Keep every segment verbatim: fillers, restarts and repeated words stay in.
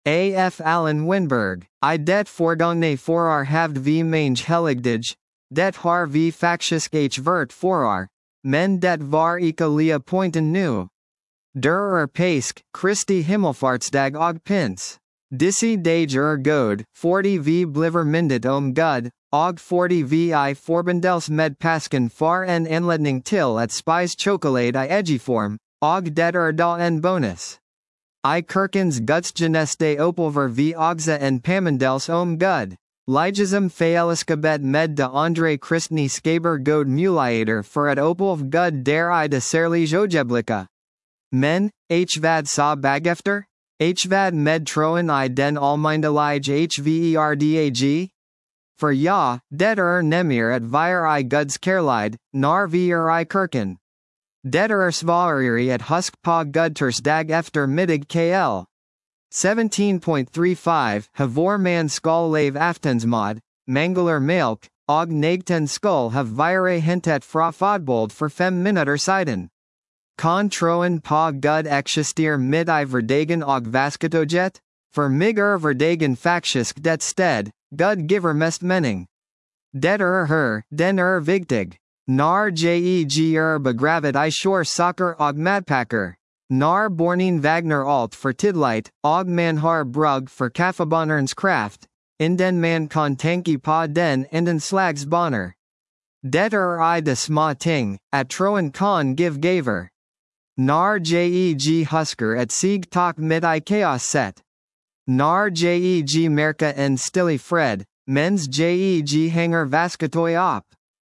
A F Allen Winberg, I det forgangne forar havd v mange heligdag, det har v faktisk h vert forar, men det var ika lia pointen nu. Der er pask, Christi himmelfartsdag og pins. Disse dag er god, forty v bliver mindet om gud, og forty v I forbindels med pasken far en anledning til at spise chocolate I egiform, og det er da en bonus. I kirkens gudsgeneste opelver v ogza en pamendels om gud. Ligesum faeliskabet med de Andre Christni skaber god muliator for at opelv gud der I de serlige ojeblica. Men, hvad sa bagefter? Hvad med troen I den almindelige hverdag? For ja, det er nemir at vir I guds kærleid, nar vi er I kirken. Det er svareri at husk på gudters dag efter middag kl. seventeen point three five Havor man skal lave aftensmad, mangler mælk, og nægten skal have vire hentet fra fodbold for fem minutter siden. Kon troen på gud eksister mid I verdagen og vasketoget? For mig er verdagen faktisk det sted, gud giver mest mening. Det er her, den er vigtig. Nar jeg er begravet I shore soccer og madpakker. Nar bornin Wagner alt for tidlight, og man har brug for kaffebonnerens kraft, inden man kan tanke på den enden slags bonner. Det er I de små ting, at troen kan give gaver. Nar jeg husker at sig tak mit I chaos set. Nar jeg merka en stille fred, mens jeg hanger vasketoy op.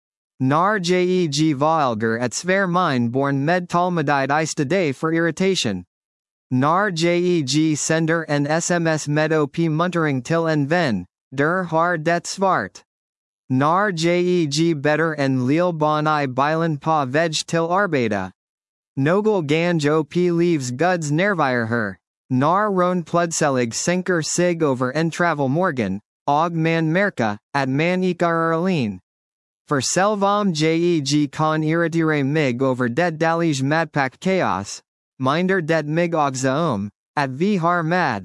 Nar jeg valger at svær min born med talmudide I stede for irritation. Nar jeg sender en sms med op muntering til en ven, der har det svart. Nar jeg better en lille bon I bilen på veg til arbeta. Nogel ganj op leaves guds nervire her. Nar ron pludselig sinker sig over en travel morgen, og man merka, at man ikar erleen. For selvom jeg kan irritire mig over det dalige madpack chaos, minder det mig ogza om, at vi har mad.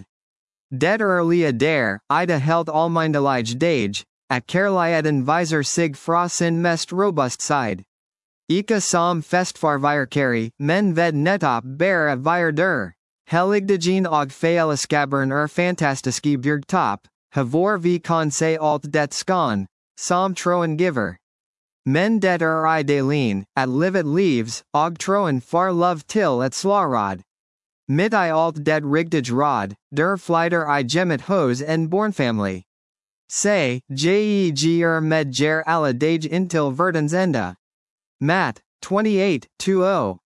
Det earlia der, I de helt almindelige dag, at kærligheden viser sig fra sin mest robust side. Ika som festfarvirkeri, men ved netop bare vir der. Heligdagen og faeliskabern er fantastiske bjergtop, havor vi kan se alt det skån, som troen giver. Men det er I delen, at livet leaves, og troen far love til at slårod. Midt I alt det rigtige rod, der flyter I gemmet hos en bornfamily. Se, jeg er med jer alle dage intil verdens enda. Mat, twenty-eight, twenty.